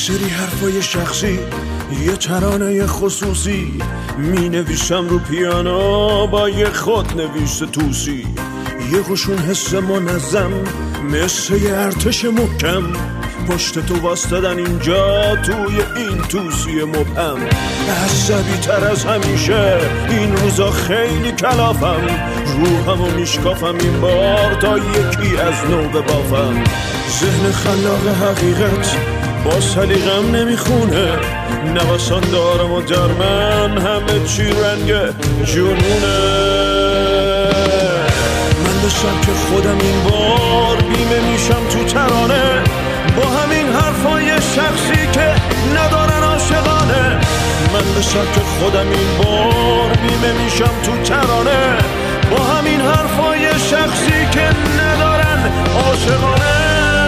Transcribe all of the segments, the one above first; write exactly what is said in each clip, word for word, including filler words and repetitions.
سری حرفای شخصی، یه ترانه خصوصی، می نویسم رو پیانو با یه خود نویس توسی. یه قشون حس منظم مثل یه ارتش محکم، پشت تو واسدادن اینجا توی این توسی مبهم. عصبی تر از همیشه این روزا خیلی کلافم، روحمو میشکافم این بار تا یکی از نو ببافم. ذهن خلاق حقیقت با سلیقم نمیخونه، نوسان دارم و در من همه چی رنگ جنونه. من به سبک خودم این بار بیمه میشم تو ترانه، با همین حرفای شخصی که ندارن عاشقانه. من به سبک خودم این بار بیمه میشم تو ترانه، با همین حرفای شخصی که ندارن عاشقانه.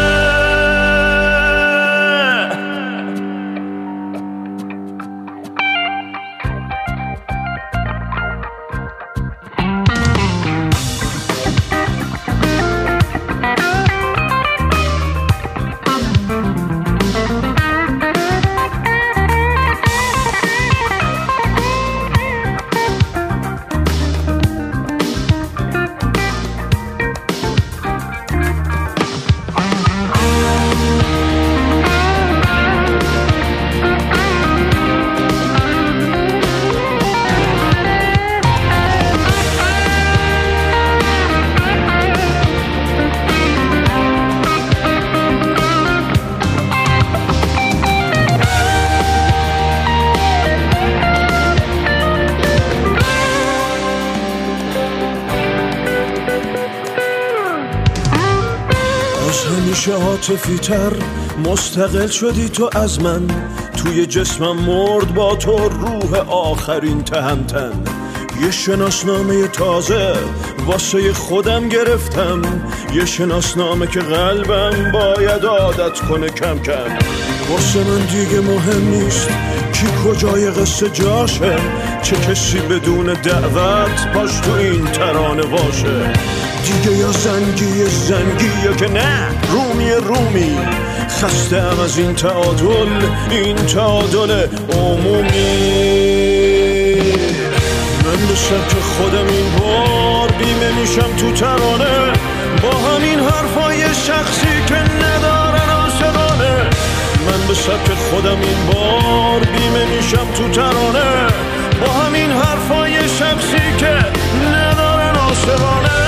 همیشه عاطفی تر مستقل شدی تو از من، توی جسمم مرد با تو روح آخرین تهمتن. یه شناسنامه تازه واسه خودم گرفتم، یه شناسنامه که قلبم باید عادت کنه کم کم. واسه من دیگه مهم نیست کی کجای قصه جاشه، چه کسی بدون دعوت پاش تو این ترانه باشه. دیگه یا زنگی زنگی یا که نه رومی رومی، خستم از این تعادل، این تعادل عمومی. من به سبک خودم این بار بیمه میشم تو ترانه، با همین حرفای شخصی که ندارن عاشقانه. من به سبک خودم این بار بیمه میشم تو ترانه، با همین حرفای شخصی که ندارن عاشقانه.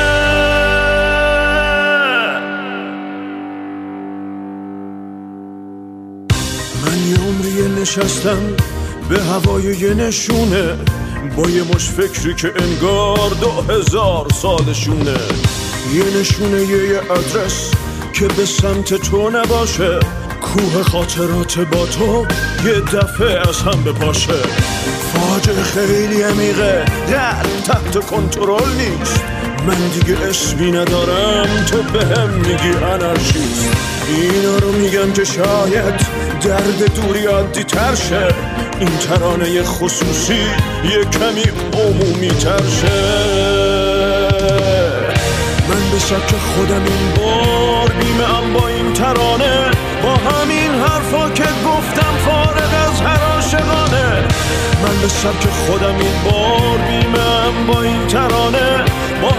من یه عمری نشستم به هوای یه نشونه، با یه مش فکری که انگار دو هزار سالشونه. یه نشونه یه ادرس که به سمت تو نباشه، کوه خاطرات با تو یه دفعه از هم بپاشه. فاجعه خیلی عمیقه در تحت کنترل نیست، من دیگه اسمی ندارم تو بهم میگی انارشیست. اینا رو میگم که شاید درد دوری عادی تر شه، این ترانه خصوصی یه کمی عمومی تر شه. من به سبک خودم این بار بیمه ام با این ترانه، با همین حرفا که گفتم فارغ از هر عاشقانه. من به سبک خودم این بار بیمه ام با این ترانه، با